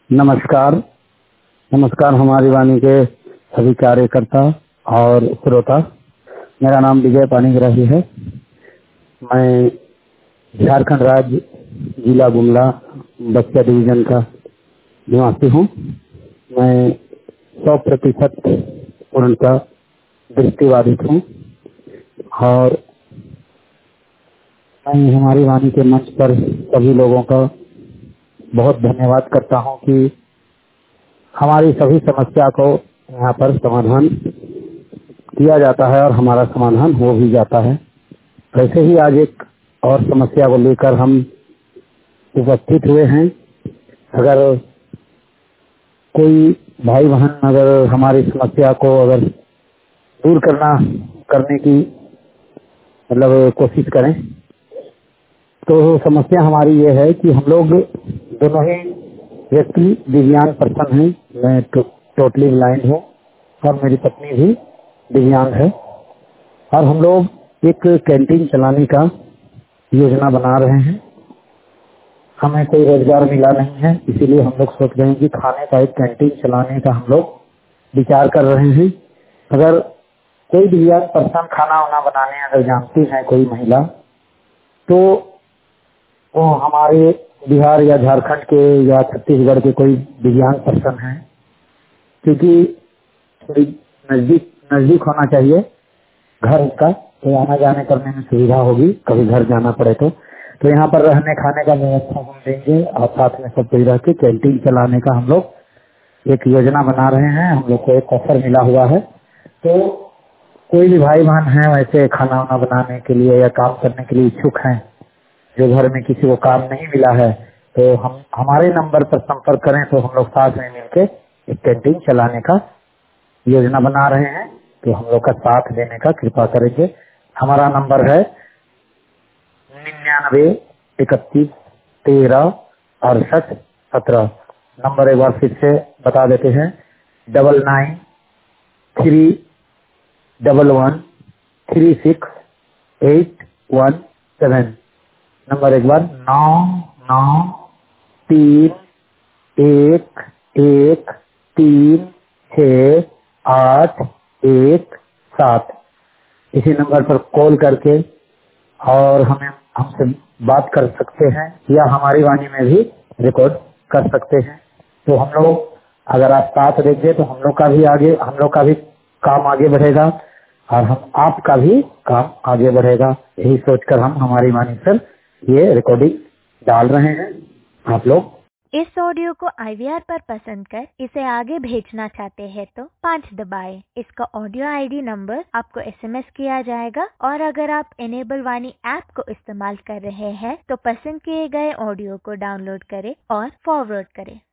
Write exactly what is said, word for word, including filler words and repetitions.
नमस्कार। नमस्कार हमारी वाणी के सभी कार्यकर्ता और श्रोता। मेरा नाम विजय पानीग्राही है। मैं झारखंड राज्य जिला गुमला बस्तिया डिवीजन का निवासी हूँ। मैं सौ प्रतिशत पूर्णतः दृष्टिबाधित हूँ और मैं हमारी वाणी के मंच पर सभी लोगों का बहुत धन्यवाद करता हूँ कि हमारी सभी समस्या को यहाँ पर समाधान किया जाता है और हमारा समाधान हो भी जाता है। वैसे ही आज एक और समस्या को लेकर हम उपस्थित हुए हैं। अगर कोई भाई बहन अगर हमारी समस्या को अगर दूर करना करने की मतलब कोशिश करें तो समस्या हमारी ये है कि हम लोग दोनों ही व्यक्ति दिव्यांग पर्सन हैं। मैं तो, टोटली ब्लाइंड हूँ और मेरी पत्नी भी दिव्यांग है और हम लोग एक कैंटीन चलाने का योजना बना रहे हैं। हमें कोई रोजगार मिला नहीं है, इसीलिए हम लोग सोच रहे हैं कि खाने का एक कैंटीन चलाने का हम लोग विचार कर रहे हैं। अगर कोई दिव्यांग पर्सन खाना वाना बनाने अगर जानती है कोई महिला तो वो हमारे बिहार या झारखंड के या छत्तीसगढ़ के कोई दिव्यांग पर्सन है, क्योंकि नजदीक नजदीक होना चाहिए घर का, तो आना जाने करने में सुविधा होगी। कभी घर जाना पड़े तो तो यहाँ पर रहने खाने का व्यवस्था हम देंगे और साथ में सब कोई रह के कैंटीन चलाने का हम लोग एक योजना बना रहे हैं। हम लोग को एक ऑफर मिला हुआ है। तो कोई भी भाई बहन है वैसे खाना वाना बनाने के लिए या काम करने के लिए इच्छुक हैं, जो घर में किसी को काम नहीं मिला है, तो हम हमारे नंबर पर संपर्क करें तो हम लोग साथ में मिलकर एक कैंटीन चलाने का योजना बना रहे हैं। तो हम लोग का साथ देने का कृपा करेंगे। हमारा नंबर है निन्यानवे इकतीस तेरह अड़सठ सत्रह। नंबर एक बार फिर से बता देते हैं, double nine three double one three six eight one seven. नंबर एक बार नौ नौ तीन एक एक तीन छः आठ एक सात। इसी नंबर पर कॉल करके और हमें हमसे बात कर सकते हैं या हमारी वाणी में भी रिकॉर्ड कर सकते हैं। तो हम लोग अगर आप साथ देंगे तो हम लोग का भी आगे हम लोग का भी काम आगे बढ़ेगा और हम आपका भी काम आगे बढ़ेगा। यही सोचकर हम हमारी वाणी पर ये रिकॉर्डिंग डाल रहे हैं। आप लोग इस ऑडियो को आई वी आर पर पसंद कर इसे आगे भेजना चाहते हैं तो पाँच दबाएं। इसका ऑडियो आई डी नंबर आपको एस एम एस किया जाएगा और अगर आप इनेबल वाणी ऐप को इस्तेमाल कर रहे हैं तो पसंद किए गए ऑडियो को डाउनलोड करें और फॉरवर्ड करें।